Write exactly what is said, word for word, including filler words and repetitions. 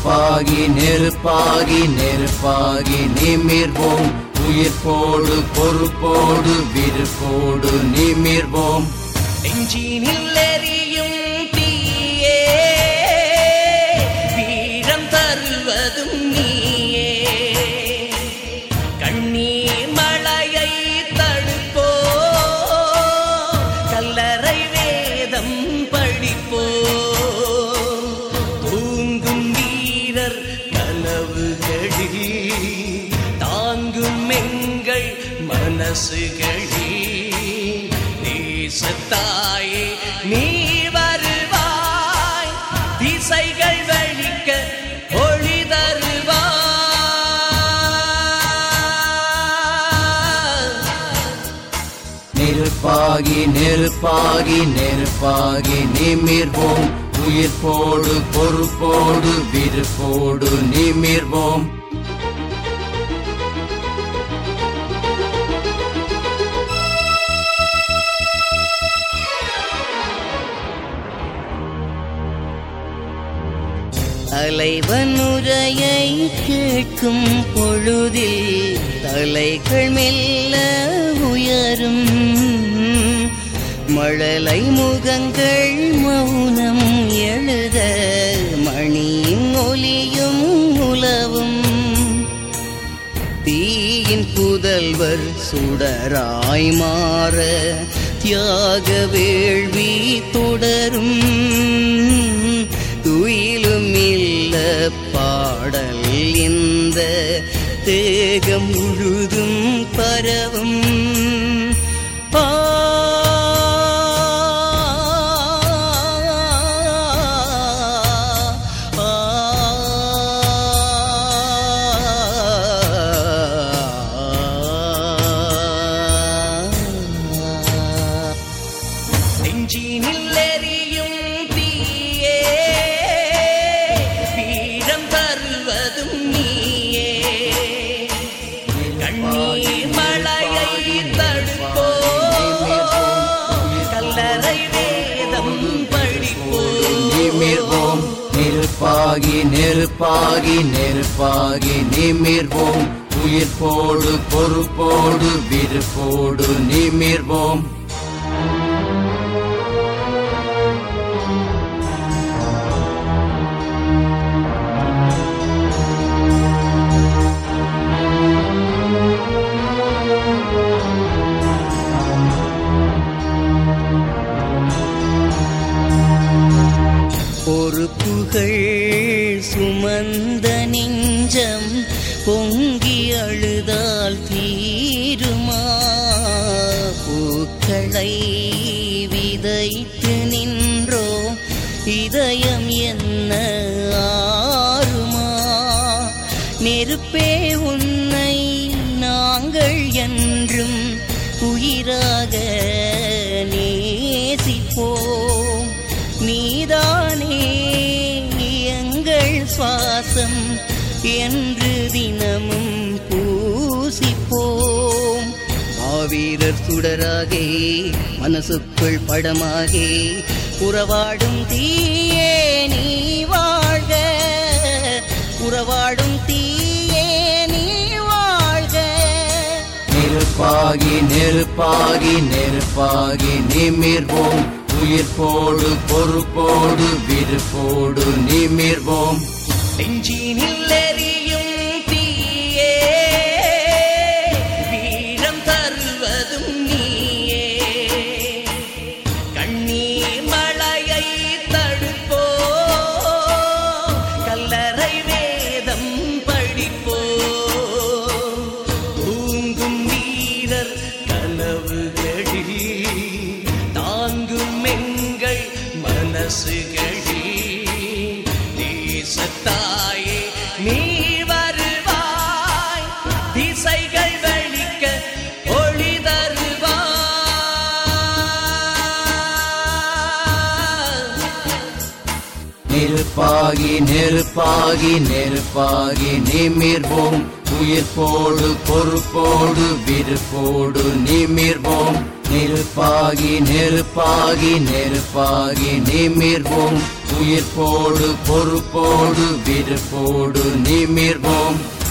நெருப்பாகி நெருப்பாகி நெருப்பாகி நிமிர்வோம், உயிர்ப்போடு பொறுப்போடு விருப்போடு நிமிர்வோம். நெஞ்சினில் எரியும் தீயே, வீரம் தருவதும் நீயே. கண்ணீர் மழையை தடுப்போ, கல்லறை வேதம் படிப்போ. தூங்கும் வீரர் கனவுகளில் தாங்கும் எங்கள் மனசுகளில் தேசத்தாயே நீ வருவாய், திசைகள் வழிக்க ஒளி தருவாய். நெருப்பாகி நெருப்பாகி நெருப்பாகி நிமிர்வோம், உயிர்ப்போடு பொறுப்போடு விருப்போடு நிமிர்வோம். தலைவன் உரையை கேட்கும் பொழுதில் தலைகள் மெல்ல உயரும். மழலை முகங்கள் மௌனம் எழுத மணியின் ஒலியும் உலவும். தீயின் புதல்வர் சுடராய் மாற தியாக வேள்வி தொடரும். துயிலும் இல்ல பாடல் இந்த தேகம் முழுதும் பரவும். ஆ நெஞ்சினில் எரியும் தீயே, வீரம் தருவதும் நீயே. கண்ணீர் மழையை தடுப்போ, கல்லறை வேதம் படிப்போ. நிமிர்வோம், நெருப்பாகி நெருப்பாகி நெருப்பாகி நிமிர்வோம், உயிர்ப்போடு பொறுப்போடு விருப்போடு நிமிர்வோம். பொறுப்புகள் சுமந்த நெஞ்சம் பொங்கி அழுதால் தீருமா? பூக்களை விதைத்து நின்றோ இதயம் என்ன ஆறுமா? நெருப்பே உன்னை நாங்கள் என்றும் உயிராக நேசிப்போம். நீதானே எங்கள் சுவாசம் என்று தினமும் பூசிப்போம். மாவீரர் சுடராகே மனசுக்குள் படமாகே உறவாடும் தீயே நீ வாழ்க, உறவாடும் தீயே நீ வாழ்க. நெருப்பாகி நெருப்பாகி நெருப்பாகி நிமிர்வோம், உயிர்ப்போடு பொறுப்போடு விருப்போடு நிமிர்வோம். நெஞ்சினில் எரியும் தீயே, வீரம் தருவதும் நீயே. கண்ணீர் மழையை தடுப்போ, கல்லறை வேதம் படிப்போ. தூங்கும் வீரர் கனவுகளில் தாங்கும் எங்கள் மனசுகளில் தேசத்தாயே நீ வருவாய், திசைகள் வழிக்க ஒளி தருவாய். நெருப்பாகி நெருப்பாகி நெருப்பாகி நிமிர்வோம், உயிர்ப்போடு பொறுப்போடு விருப்போடு நிமிர்வோம். நெருப்பாகி நெருப்பாகி நெருப்பாகி நிமிர்வோம், உயிர்ப்போடு பொறுப்போடு விருப்போடு நிமிர்வோம்.